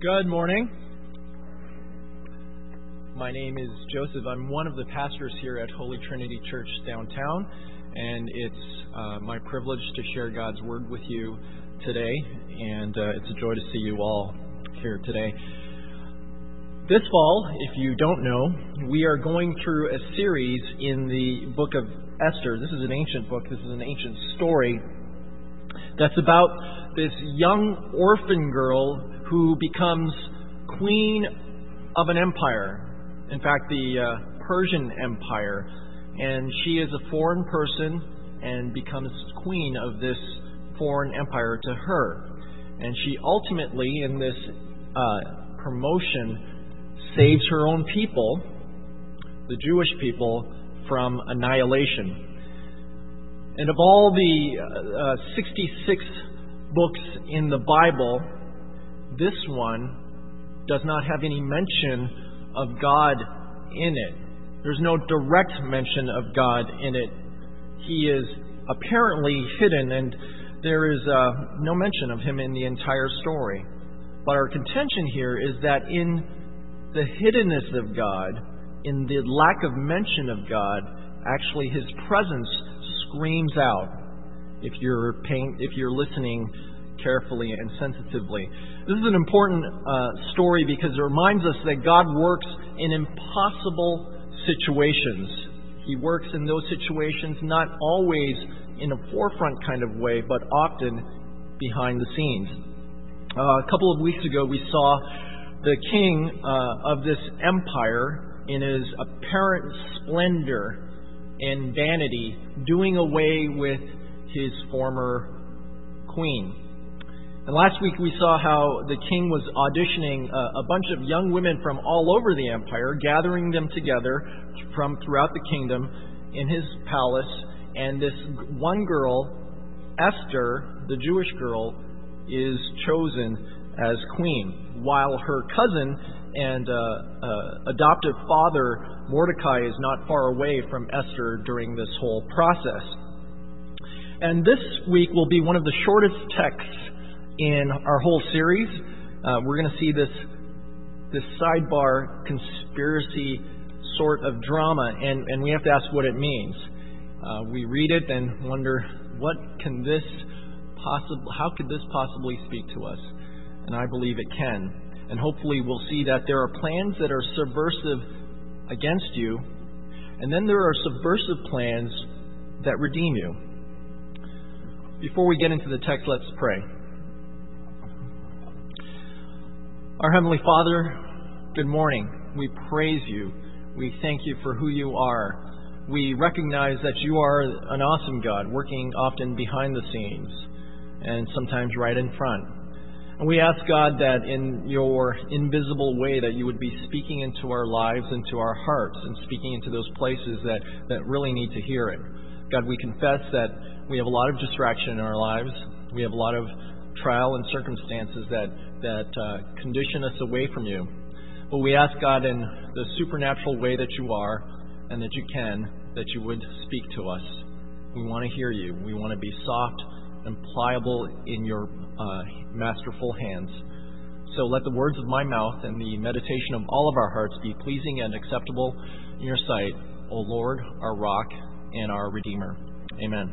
Good morning. My name is Joseph. I'm one of the pastors here at Holy Trinity Church downtown, and it's my privilege to share God's Word with you today, and it's a joy to see you all here today. This fall, if you don't know, we are going through a series in the book of Esther. This is an ancient book. This is an ancient story that's about this young orphan girl who becomes queen of an empire. In fact, the Persian Empire. And she is a foreign person and becomes queen of this foreign empire to her. And she ultimately, in this promotion, saves her own people, the Jewish people, from annihilation. And of all the 66 books in the Bible, this one does not have any mention of God in it. There's no direct mention of God in it. He is apparently hidden, and there is no mention of Him in the entire story. But our contention here is that in the hiddenness of God, in the lack of mention of God, actually His presence screams out if you're listening carefully and sensitively. This is an important story because it reminds us that God works in impossible situations. He works in those situations not always in a forefront kind of way, but often behind the scenes. A couple of weeks ago, we saw the king of this empire in his apparent splendor and vanity doing away with his former queen. And last week we saw how the king was auditioning a bunch of young women from all over the empire, gathering them together from throughout the kingdom in his palace. And this one girl, Esther, the Jewish girl, is chosen as queen, while her cousin and adoptive father, Mordecai, is not far away from Esther during this whole process. And this week will be one of the shortest texts in our whole series. We're going to see this sidebar conspiracy sort of drama, and we have to ask what it means. We read it and wonder, how could this possibly speak to us? And I believe it can. And hopefully we'll see that there are plans that are subversive against you, and then there are subversive plans that redeem you. Before we get into the text, let's pray. Our Heavenly Father, good morning. We praise you. We thank you for who you are. We recognize that you are an awesome God, working often behind the scenes and sometimes right in front. And we ask, God, that in your invisible way that you would be speaking into our lives, into our hearts, and speaking into those places that really need to hear it. God, we confess that we have a lot of distraction in our lives. We have a lot of trial and circumstances that condition us away from you. But we ask, God, in the supernatural way that you are and that you can, that you would speak to us. We want to hear you. We want to be soft and pliable in your masterful hands. So let the words of my mouth and the meditation of all of our hearts be pleasing and acceptable in your sight, O Lord, our rock and our Redeemer. Amen.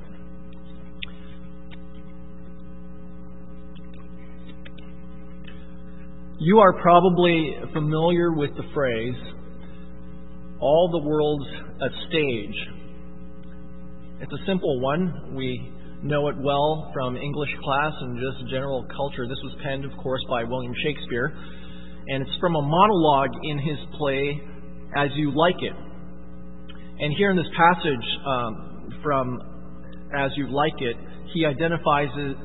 You are probably familiar with the phrase, all the world's a stage. It's a simple one. We know it well from English class and just general culture. This was penned, of course, by William Shakespeare. And it's from a monologue in his play, As You Like It. And here in this passage from As You Like It, he identifies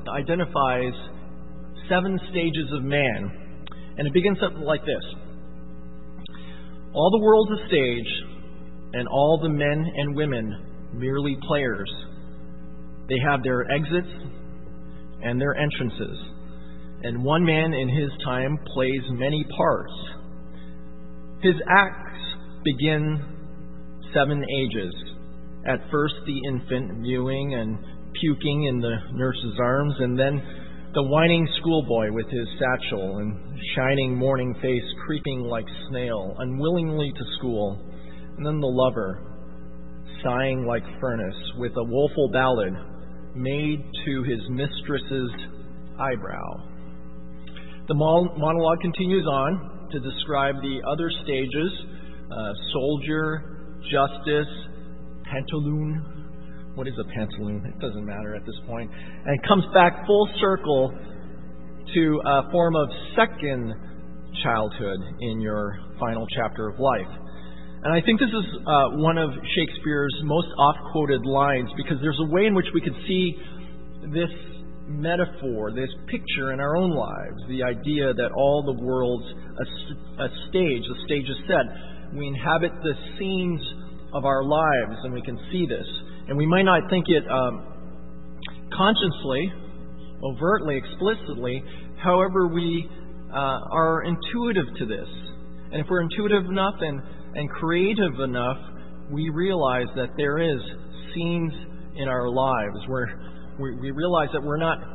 7 stages of man. And it begins something like this. All the world's a stage, and all the men and women merely players. They have their exits and their entrances. And one man in his time plays many parts. His acts begin 7 ages. At first the infant mewing and puking in the nurse's arms, and then The whining schoolboy with his satchel and shining morning face creeping like snail, unwillingly to school. And then the lover, sighing like furnace, with a woeful ballad made to his mistress's eyebrow. The monologue continues on to describe the other stages, soldier, justice, pantaloon. What is a pantaloon? It doesn't matter at this point. And it comes back full circle to a form of second childhood in your final chapter of life. And I think this is one of Shakespeare's most oft-quoted lines, because there's a way in which we could see this metaphor, this picture in our own lives, the idea that all the world's a stage. The stage is set. We inhabit the scenes of our lives, and we can see this. And we might not think it consciously, overtly, explicitly. However, we are intuitive to this. And if we're intuitive enough and creative enough, we realize that there is scenes in our lives where we realize that we're not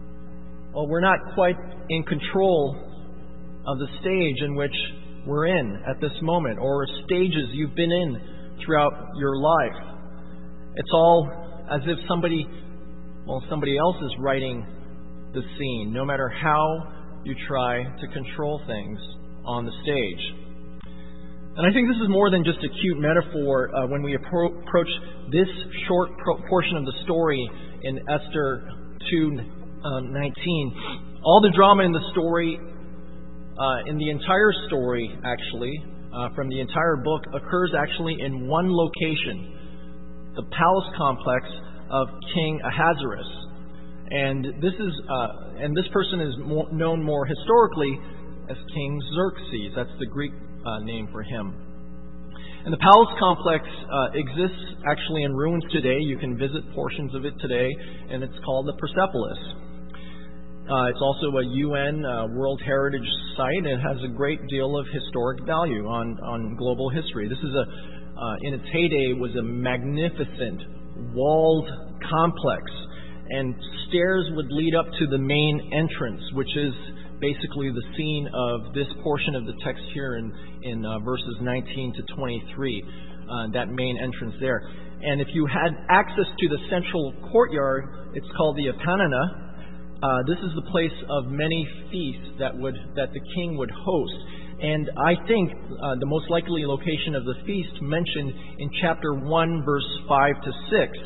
quite in control of the stage in which we're in at this moment, or stages you've been in throughout your life. It's all as if somebody else is writing the scene, no matter how you try to control things on the stage. And I think this is more than just a cute metaphor when we approach this short portion of the story in Esther 2:19. All the drama in the story, in the entire story, actually, from the entire book, occurs actually in one location. The palace complex of King Ahasuerus, and this person is known more historically as King Xerxes. That's the Greek name for him. And the palace complex exists actually in ruins today. You can visit portions of it today, and it's called the Persepolis. It's also a UN World Heritage Site. It has a great deal of historic value on global history. This is in its heyday, was a magnificent walled complex, and stairs would lead up to the main entrance, which is basically the scene of this portion of the text here in verses 19 to 23, that main entrance there. And if you had access to the central courtyard, it's called the Apanana. This is the place of many feasts that the king would host. And I think the most likely location of the feast mentioned in chapter 1, verse 5 to 6.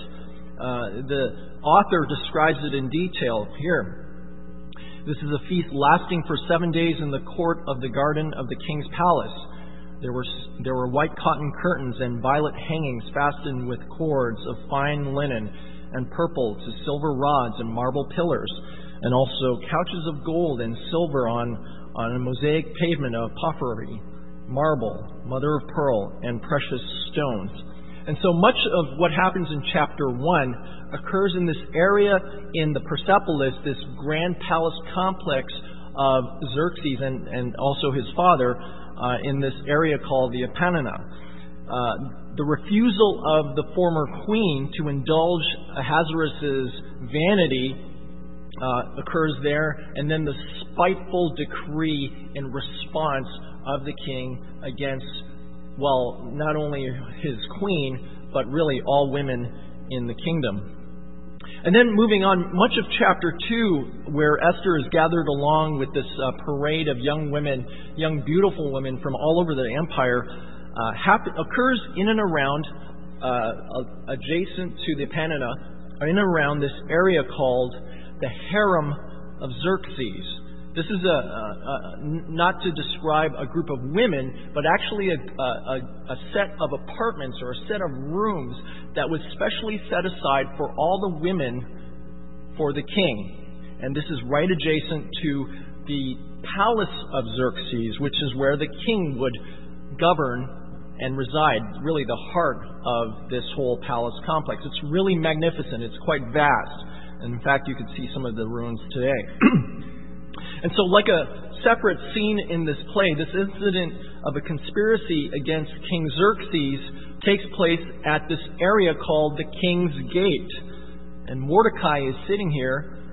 The author describes it in detail here. This is a feast lasting for 7 days in the court of the garden of the king's palace. There were white cotton curtains and violet hangings fastened with cords of fine linen and purple to silver rods and marble pillars, and also couches of gold and silver on a mosaic pavement of porphyry, marble, mother of pearl, and precious stones. And so much of what happens in chapter 1 occurs in this area in the Persepolis, this grand palace complex of Xerxes and also his father in this area called the Apanana. The refusal of the former queen to indulge Ahasuerus' vanity occurs there, and then the spiteful decree in response of the king against, well, not only his queen, but really all women in the kingdom. And then moving on, much of chapter 2, where Esther is gathered along with this parade of young women, young beautiful women from all over the empire, occurs in and around, adjacent to the Apanana, in and around this area called the harem of Xerxes. This is not to describe a group of women, but actually a set of apartments or a set of rooms that was specially set aside for all the women for the king. And this is right adjacent to the palace of Xerxes, which is where the king would govern and reside, really the heart of this whole palace complex. It's really magnificent. It's quite vast. And in fact, you can see some of the ruins today. And so like a separate scene in this play, this incident of a conspiracy against King Xerxes takes place at this area called the King's Gate. And Mordecai is sitting here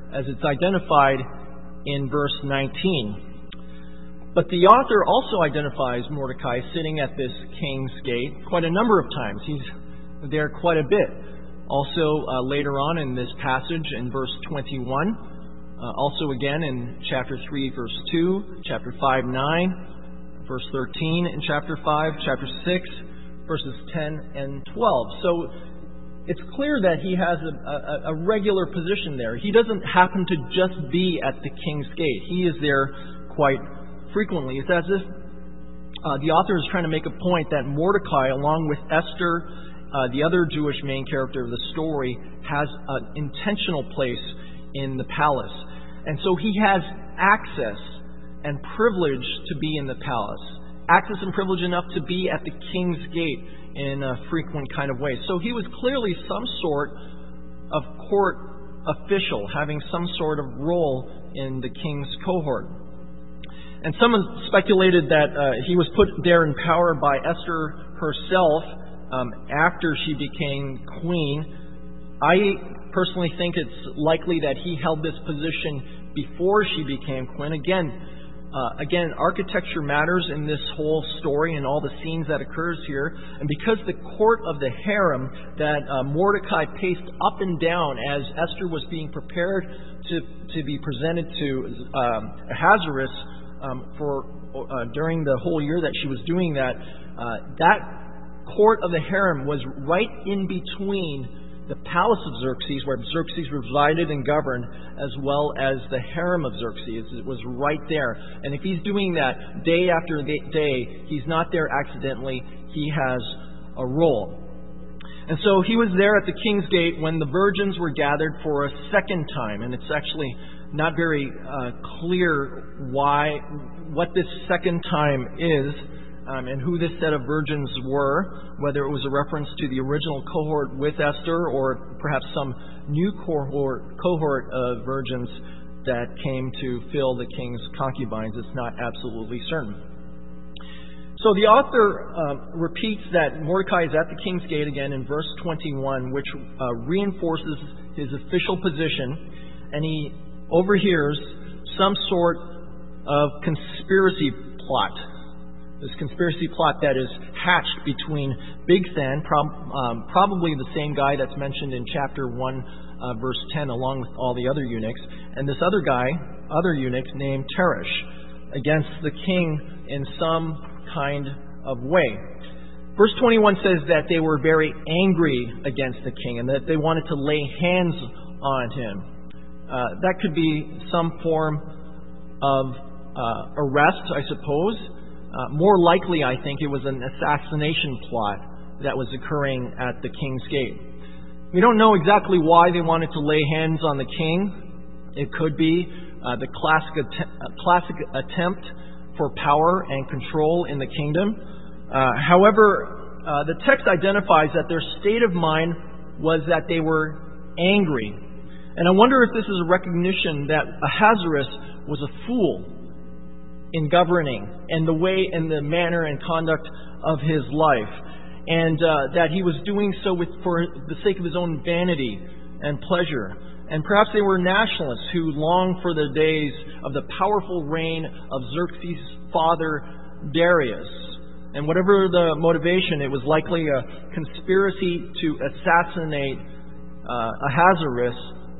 as it's identified in verse 19. But the author also identifies Mordecai sitting at this king's gate quite a number of times. He's there quite a bit. Also, later on in this passage in verse 21, also again in chapter 3, verse 2, chapter 5, 9, verse 13 in chapter 5, chapter 6, verses 10 and 12. So it's clear that he has a regular position there. He doesn't happen to just be at the king's gate. He is there quite frequently. It's as if the author is trying to make a point that Mordecai, along with Esther, the other Jewish main character of the story, has an intentional place in the palace. And so he has access and privilege to be in the palace. Access and privilege enough to be at the king's gate in a frequent kind of way. So he was clearly some sort of court official, having some sort of role in the king's cohort. And some have speculated that he was put there in power by Esther herself after she became queen. I personally think it's likely that he held this position before she became queen. Again, architecture matters in this whole story and all the scenes that occurs here. And because the court of the harem that Mordecai paced up and down as Esther was being prepared to be presented to Ahasuerus during the whole year that she was doing that, that court of the harem was right in between the palace of Xerxes, where Xerxes resided and governed, as well as the harem of Xerxes. It was right there. And if he's doing that day after day, he's not there accidentally. He has a role. And so he was there at the king's gate when the virgins were gathered for a second time. And it's actually not very clear what this second time is. And who this set of virgins were, whether it was a reference to the original cohort with Esther or perhaps some new cohort of virgins that came to fill the king's concubines. It's not absolutely certain. So the author repeats that Mordecai is at the king's gate again in verse 21, which reinforces his official position, and he overhears some sort of conspiracy plot. This conspiracy plot that is hatched between Bigthan, probably the same guy that's mentioned in chapter 1, verse 10, along with all the other eunuchs, and this other eunuch named Teresh, against the king in some kind of way. Verse 21 says that they were very angry against the king and that they wanted to lay hands on him. That could be some form of arrest, I suppose. More likely, I think, it was an assassination plot that was occurring at the king's gate. We don't know exactly why they wanted to lay hands on the king. It could be the classic attempt for power and control in the kingdom. However, the text identifies that their state of mind was that they were angry. And I wonder if this is a recognition that Ahasuerus was a fool in governing and the way and the manner and conduct of his life, and that he was doing so for the sake of his own vanity and pleasure. And perhaps they were nationalists who longed for the days of the powerful reign of Xerxes' father Darius. And whatever the motivation, it was likely a conspiracy to assassinate Ahasuerus.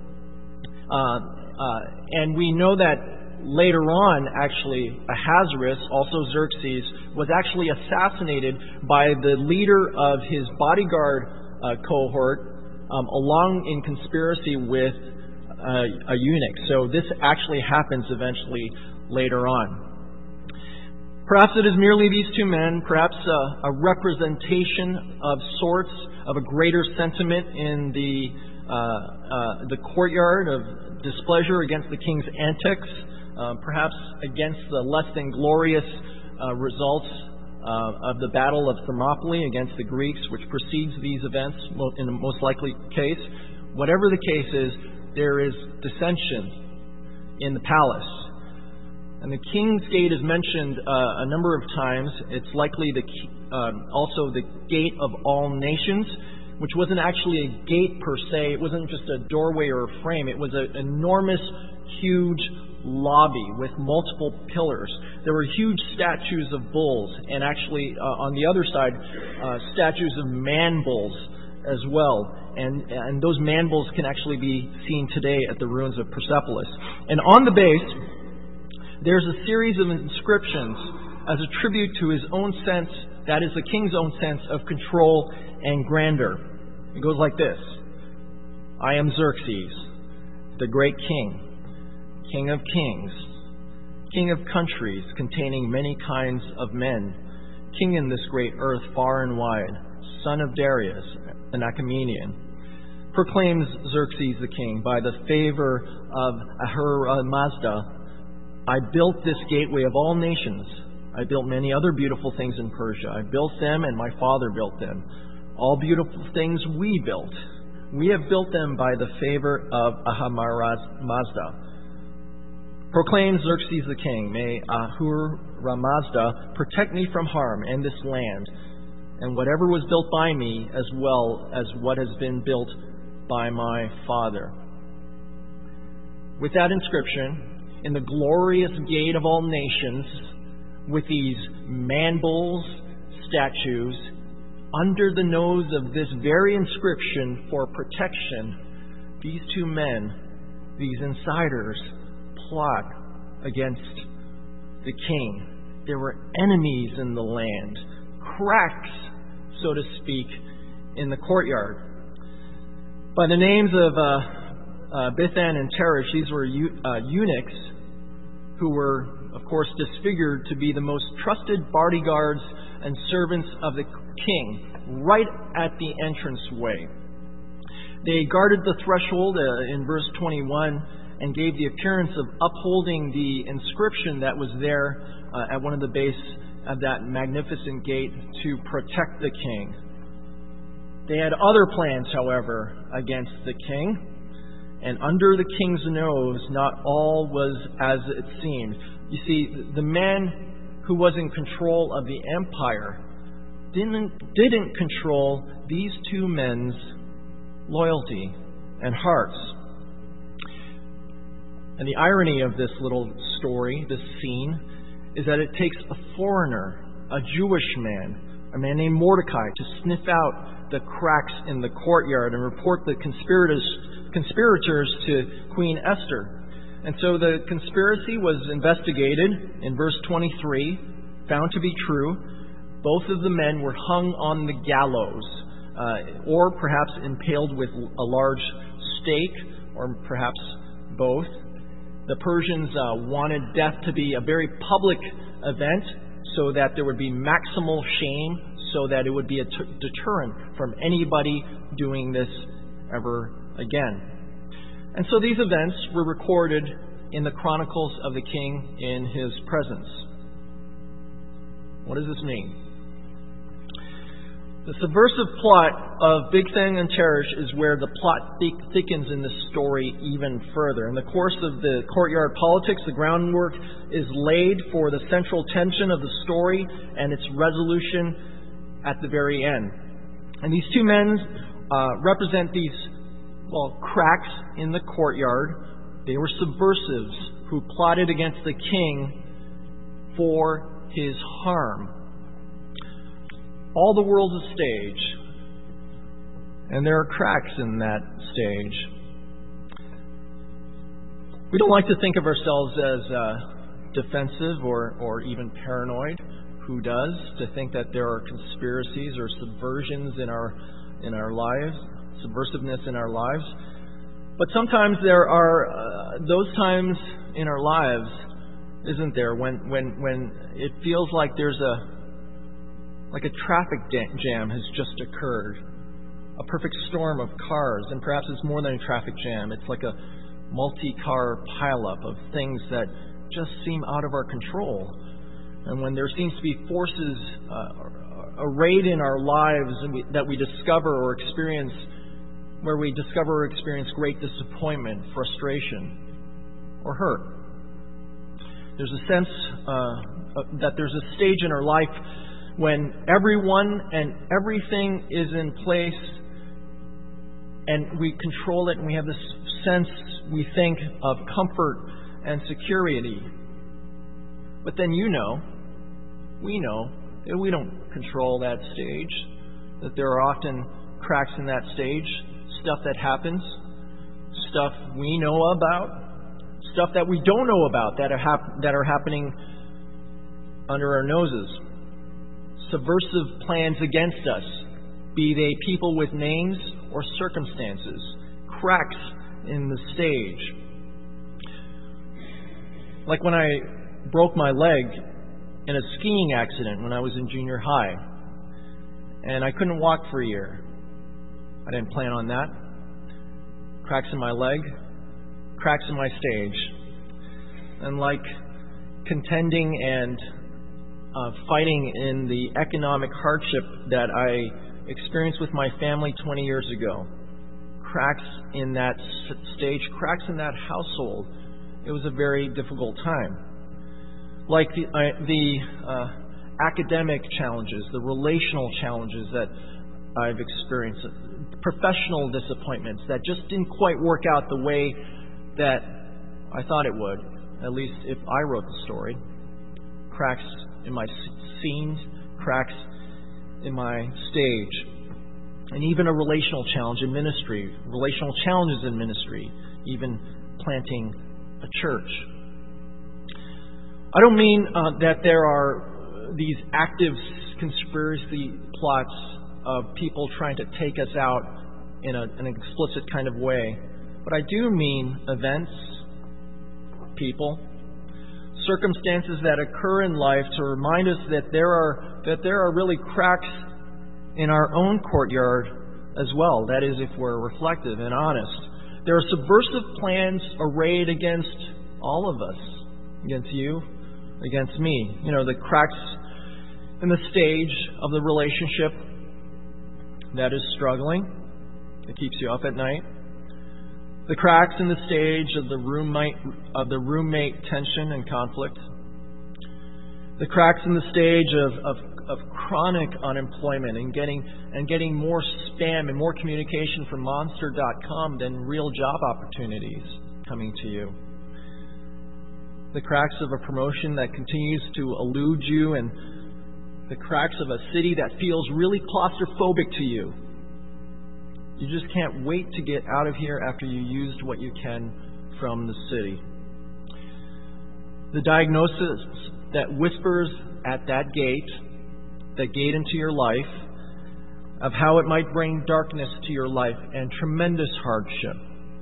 And we know that later on, actually, Ahasuerus, also Xerxes, was actually assassinated by the leader of his bodyguard cohort, along in conspiracy with a eunuch. So this actually happens eventually later on. Perhaps it is merely these two men, perhaps a representation of sorts of a greater sentiment in the courtyard of displeasure against the king's antics. Perhaps against the less than glorious results of the Battle of Thermopylae against the Greeks, which precedes these events in the most likely case. Whatever the case is, there is dissension in the palace. And the king's gate is mentioned a number of times. It's likely also the gate of all nations, which wasn't actually a gate per se. It wasn't just a doorway or a frame. It was an enormous, huge lobby with multiple pillars. There were huge statues of bulls, and actually on the other side, statues of man bulls as well. And those man bulls can actually be seen today at the ruins of Persepolis. And on the base, there's a series of inscriptions as a tribute to his own sense, that is the king's own sense of control and grandeur. It goes like this: I am Xerxes, the great king, king of kings, king of countries containing many kinds of men, king in this great earth far and wide, son of Darius, an Achaemenian. Proclaims Xerxes the king, by the favor of Ahura Mazda, I built this gateway of all nations. I built many other beautiful things in Persia. I built them, and my father built them. All beautiful things we built. We have built them by the favor of Ahura Mazda. Proclaims Xerxes the king, may Ahura Mazda protect me from harm and this land, and whatever was built by me, as well as what has been built by my father. With that inscription, in the glorious gate of all nations, with these man bulls, statues, under the nose of this very inscription for protection, these two men, these insiders, plot against the king. There were enemies in the land, cracks, so to speak, in the courtyard. By the names of Bithan and Teresh, these were eunuchs who were, of course, disfigured to be the most trusted bodyguards and servants of the king, right at the entranceway. They guarded the threshold in verse 21 and gave the appearance of upholding the inscription that was there at one of the base of that magnificent gate to protect the king. They had other plans, however, against the king, and under the king's nose, not all was as it seemed. You see, the man who was in control of the empire didn't control these two men's loyalty and hearts. And the irony of this little story, this scene, is that it takes a foreigner, a Jewish man, a man named Mordecai, to sniff out the cracks in the courtyard and report the conspirators to Queen Esther. And so the conspiracy was investigated in verse 23, found to be true. Both of the men were hung on the gallows, or perhaps impaled with a large stake, or perhaps both. The Persians wanted death to be a very public event so that there would be maximal shame, so that it would be a deterrent from anybody doing this ever again. And so these events were recorded in the chronicles of the king in his presence. What does this mean? The subversive plot of Bigthan and Teresh is where the plot thickens in the story even further. In the course of the courtyard politics, the groundwork is laid for the central tension of the story and its resolution at the very end. And these two men represent these, cracks in the courtyard. They were subversives who plotted against the king for his harm. All the world's a stage, and there are cracks in that stage. We don't like to think of ourselves as defensive or even paranoid. Who does? To think that there are conspiracies or subversions in our lives, subversiveness in our lives. But sometimes there are those times in our lives, isn't there, when it feels like there's a traffic jam has just occurred. A perfect storm of cars, and perhaps it's more than a traffic jam. It's like a multi-car pileup of things that just seem out of our control. And when there seems to be forces arrayed in our lives that we discover or experience, where we discover or experience great disappointment, frustration, or hurt. There's a sense that there's a stage in our life when everyone and everything is in place and we control it, and we have this sense, we think, of comfort and security. But then we know that we don't control that stage, that there are often cracks in that stage, stuff that happens, stuff we know about, stuff that we don't know about that are happening under our noses. Subversive plans against us, be they people with names or circumstances, cracks in the stage. Like when I broke my leg in a skiing accident when I was in junior high, and I couldn't walk for a year. I didn't plan on that. Cracks in my leg, cracks in my stage. And like contending and fighting in the economic hardship that I experienced with my family 20 years ago, cracks in that stage, cracks in that household, it was a very difficult time. Like the academic challenges, the relational challenges that I've experienced, professional disappointments that just didn't quite work out the way that I thought it would, at least if I wrote the story. Cracks in my scenes, cracks in my stage, and even a relational challenge in ministry, relational challenges in ministry, even planting a church. I don't mean that there are these active conspiracy plots of people trying to take us out in an explicit kind of way, but I do mean events, people, circumstances that occur in life to remind us that there are really cracks in our own courtyard as well. That is, if we're reflective and honest. There are subversive plans arrayed against all of us, against you, against me. You know, the cracks in the stage of the relationship that is struggling, that keeps you up at night. The cracks in the stage of the roommate tension and conflict. The cracks in the stage of chronic unemployment and getting more spam and more communication from Monster.com than real job opportunities coming to you. The cracks of a promotion that continues to elude you, and the cracks of a city that feels really claustrophobic to you. You just can't wait to get out of here after you used what you can from the city. The diagnosis that whispers at that gate into your life, of how it might bring darkness to your life and tremendous hardship.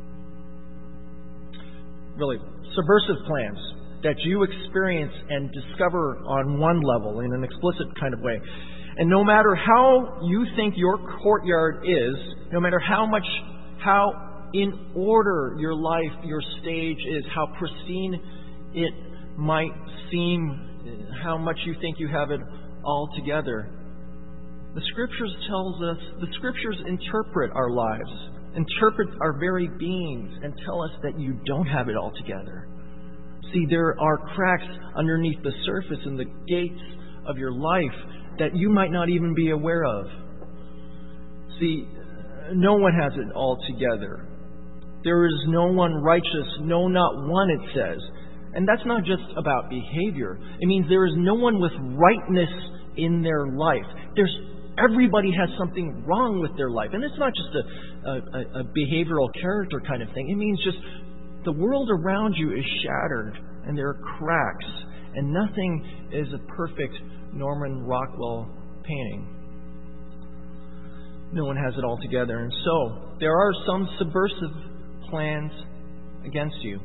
Really, subversive plans that you experience and discover on one level in an explicit kind of way. And no matter how you think your courtyard is, no matter how in order your life, your stage is, how pristine it might seem, how much you think you have it all together, the Scriptures interpret our lives, interpret our very beings, and tell us that you don't have it all together. See, there are cracks underneath the surface in the gates of your life that you might not even be aware of. See, no one has it all together. There is no one righteous, no, not one, it says. And that's not just about behavior. It means there is no one with rightness in their life. Everybody has something wrong with their life. And it's not just a behavioral character kind of thing. It means just the world around you is shattered, and there are cracks, and nothing is a perfect Norman Rockwell painting. No one has it all together. And so, there are some subversive plans against you.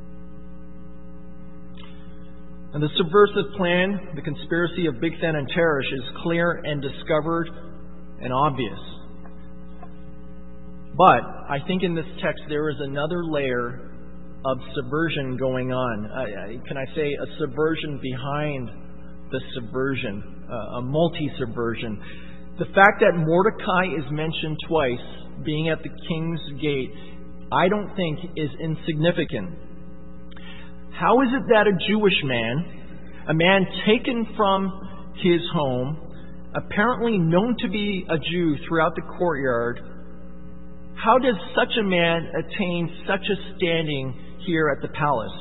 And the subversive plan, the conspiracy of Bigthan and Teresh, is clear and discovered and obvious. But I think in this text there is another layer of subversion going on. Can I say a subversion behind the subversion, a multi-subversion. The fact that Mordecai is mentioned twice, being at the king's gate, I don't think is insignificant. How is it that a Jewish man, a man taken from his home, apparently known to be a Jew throughout the courtyard, how does such a man attain such a standing here at the palace?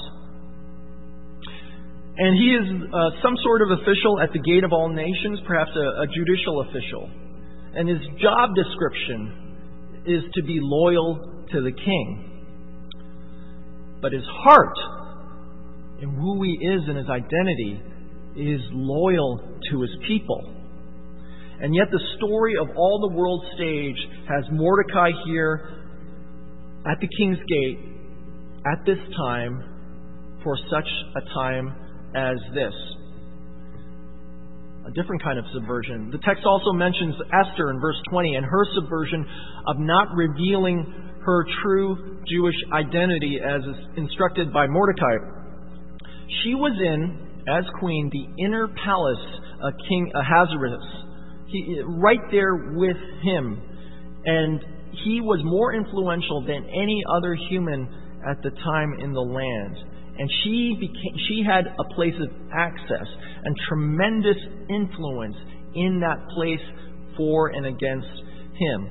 And he is some sort of official at the gate of all nations, perhaps a judicial official. And his job description is to be loyal to the king. But his heart, and who he is and his identity, is loyal to his people. And yet the story of all the world stage has Mordecai here at the king's gate at this time for such a time as this. A different kind of subversion. The text also mentions Esther in verse 20 and her subversion of not revealing her true Jewish identity as is instructed by Mordecai. She was in, as queen, the inner palace of King Ahasuerus. Right there with him. And he was more influential than any other human at the time in the land. And she had a place of access and tremendous influence in that place for and against him.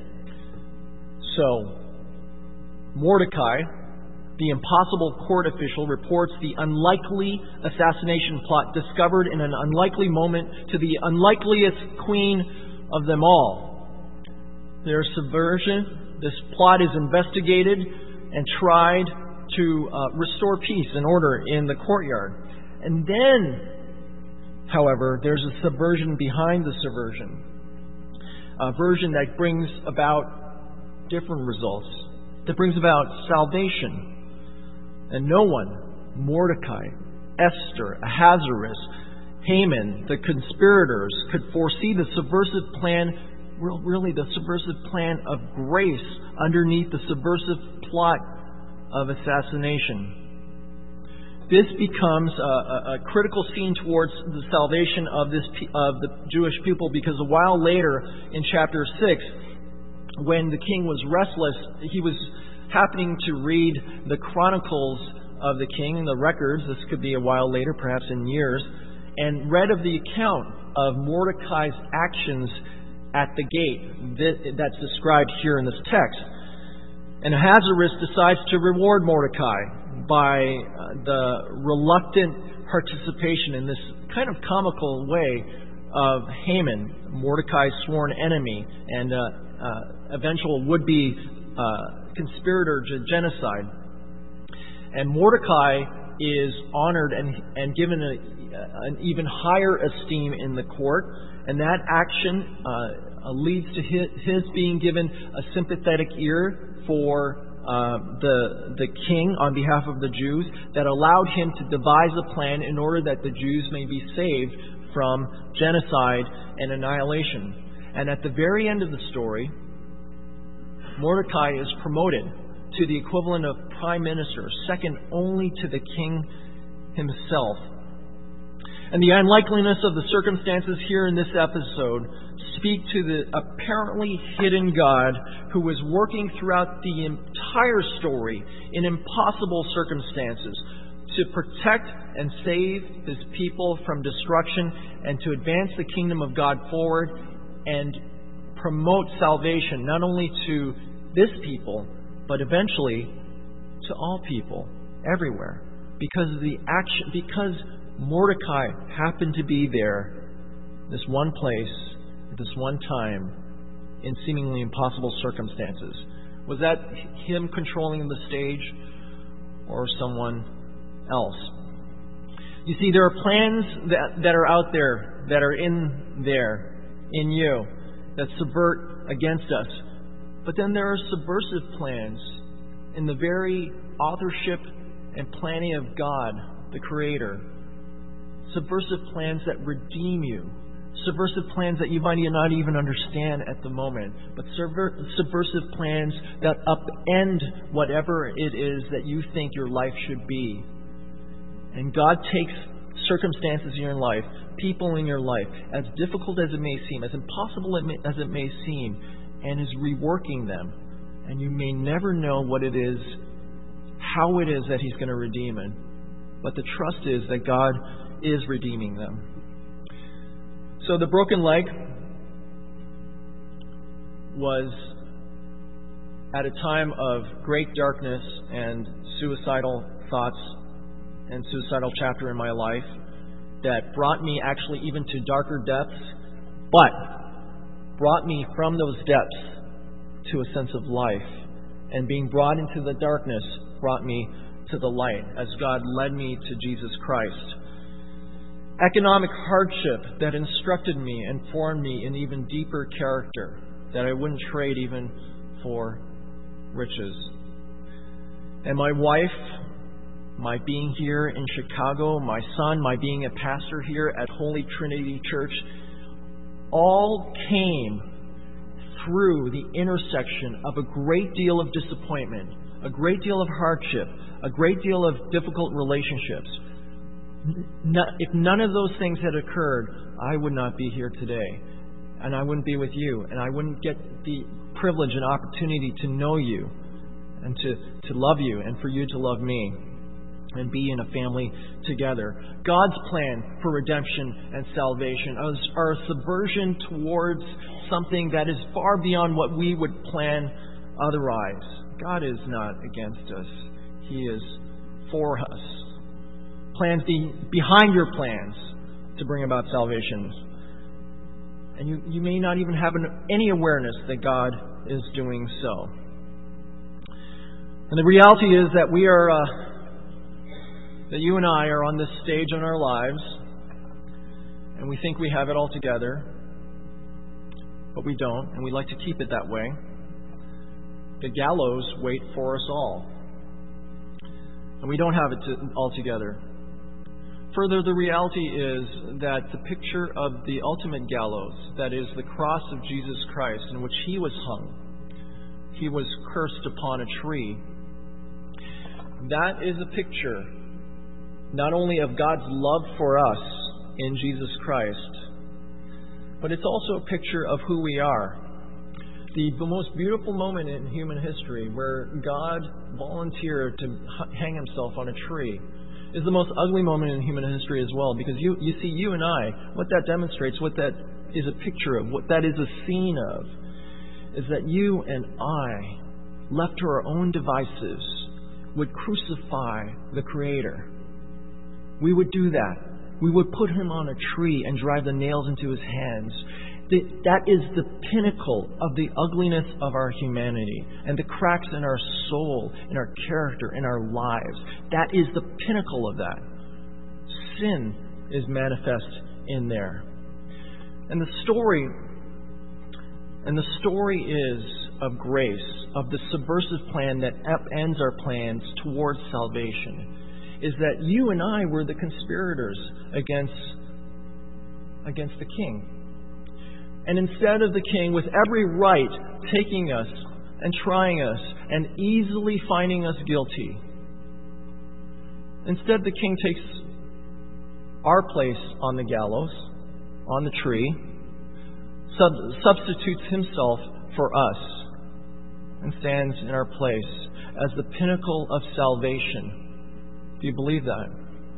So, Mordecai, the impossible court official, reports the unlikely assassination plot discovered in an unlikely moment to the unlikeliest queen of them all. Their subversion, this plot is investigated and tried to restore peace and order in the courtyard. And then, however, there's a subversion behind the subversion. A version that brings about different results, that brings about salvation. And no one, Mordecai, Esther, Ahasuerus, Haman, the conspirators, could foresee the subversive plan, really the subversive plan of grace underneath the subversive plot of assassination. This becomes a critical scene towards the salvation of the Jewish people, because a while later in chapter 6, when the king was restless, he was happening to read the chronicles of the king and the records. This could be a while later, perhaps in years, and read of the account of Mordecai's actions at the gate that's described here in this text. And Ahasuerus decides to reward Mordecai by the reluctant participation in this kind of comical way of Haman, Mordecai's sworn enemy and eventual would-be conspirator to genocide. And Mordecai is honored and given an even higher esteem in the court, and that action leads to his being given a sympathetic ear for the king on behalf of the Jews that allowed him to devise a plan in order that the Jews may be saved from genocide and annihilation. And at the very end of the story, Mordecai is promoted to the equivalent of prime minister, second only to the king himself. And the unlikeliness of the circumstances here in this episode speak to the apparently hidden God who was working throughout the entire story in impossible circumstances to protect and save his people from destruction and to advance the kingdom of God forward and promote salvation not only to this people, but eventually to all people everywhere, because of the action, because Mordecai happened to be there, this one place, at this one time, in seemingly impossible circumstances. Was that him controlling the stage or someone else? You see, there are plans that are out there, that are in you, that subvert against us. But then there are subversive plans in the very authorship and planning of God, the Creator. Subversive plans that redeem you. Subversive plans that you might not even understand at the moment. But subversive plans that upend whatever it is that you think your life should be. And God takes circumstances in your life, people in your life, as difficult as it may seem, as impossible as it may seem, and is reworking them. And you may never know what it is, how it is that He's going to redeem it. But the trust is that God is redeeming them. So the broken leg was at a time of great darkness and suicidal thoughts and suicidal chapter in my life that brought me actually even to darker depths, but brought me from those depths to a sense of life. And being brought into the darkness brought me to the light as God led me to Jesus Christ. Economic hardship that instructed me and formed me in even deeper character that I wouldn't trade even for riches. And my wife, my being here in Chicago, my son, my being a pastor here at Holy Trinity Church, all came through the intersection of a great deal of disappointment, a great deal of hardship, a great deal of difficult relationships. If none of those things had occurred, I would not be here today. And I wouldn't be with you. And I wouldn't get the privilege and opportunity to know you and to love you and for you to love me and be in a family together. God's plan for redemption and salvation are a subversion towards something that is far beyond what we would plan otherwise. God is not against us. He is for us. Plans behind your plans to bring about salvation. And you may not even have any awareness that God is doing so. And the reality is that that you and I are on this stage in our lives, and we think we have it all together, but we don't, and we like to keep it that way. The gallows wait for us all, and we don't have it all together. Further, the reality is that the picture of the ultimate gallows, that is the cross of Jesus Christ, in which He was hung, He was cursed upon a tree. That is a picture not only of God's love for us in Jesus Christ, but it's also a picture of who we are. The most beautiful moment in human history, where God volunteered to hang Himself on a tree, is the most ugly moment in human history as well. Because you see, you and I, what that demonstrates, what that is a picture of, what that is a scene of, is that you and I, left to our own devices, would crucify the Creator. We would do that. We would put Him on a tree and drive the nails into His hands. That is the pinnacle of the ugliness of our humanity and the cracks in our soul, in our character, in our lives. That is the pinnacle of that. Sin is manifest in there. And the story is of grace, of the subversive plan that upends our plans towards salvation, is that you and I were the conspirators against the king. And instead of the king, with every right, taking us and trying us and easily finding us guilty, instead the king takes our place on the gallows, on the tree, substitutes Himself for us, and stands in our place as the pinnacle of salvation. Do you believe that?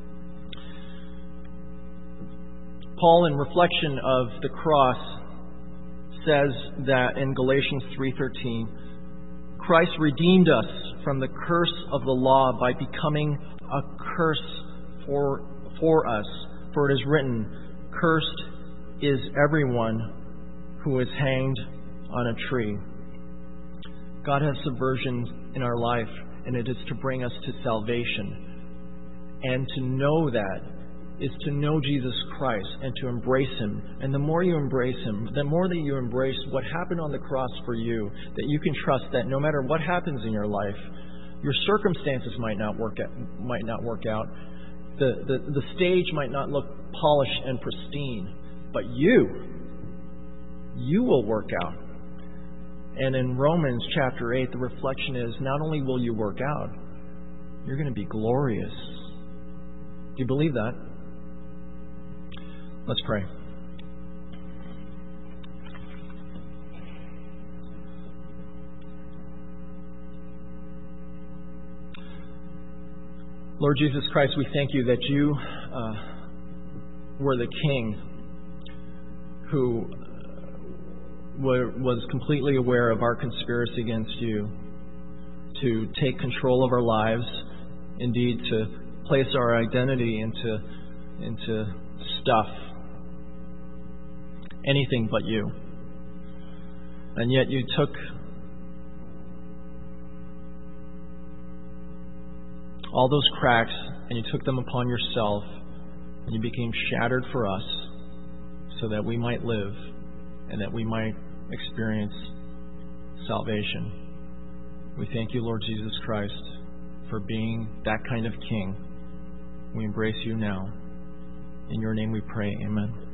Paul, in reflection of the cross, says that in Galatians 3:13, Christ redeemed us from the curse of the law by becoming a curse for us. For it is written, "Cursed is everyone who is hanged on a tree." God has subversion in our life, and it is to bring us to salvation. And to know that is to know Jesus Christ and to embrace Him. And the more you embrace Him, the more that you embrace what happened on the cross for you, that you can trust that no matter what happens in your life, your circumstances might not work out. The stage might not look polished and pristine, but you will work out. And in Romans chapter 8, the reflection is not only will you work out, you're going to be glorious. Do you believe that? Let's pray. Lord Jesus Christ, we thank You that You were the King who was completely aware of our conspiracy against You. to take control of our lives, indeed to place our identity into stuff, anything but you. And yet you took all those cracks and you took them upon yourself, and you became shattered for us so that we might live and that we might experience salvation. We thank you, Lord Jesus Christ, for being that kind of King. We embrace you now. In your name we pray, amen.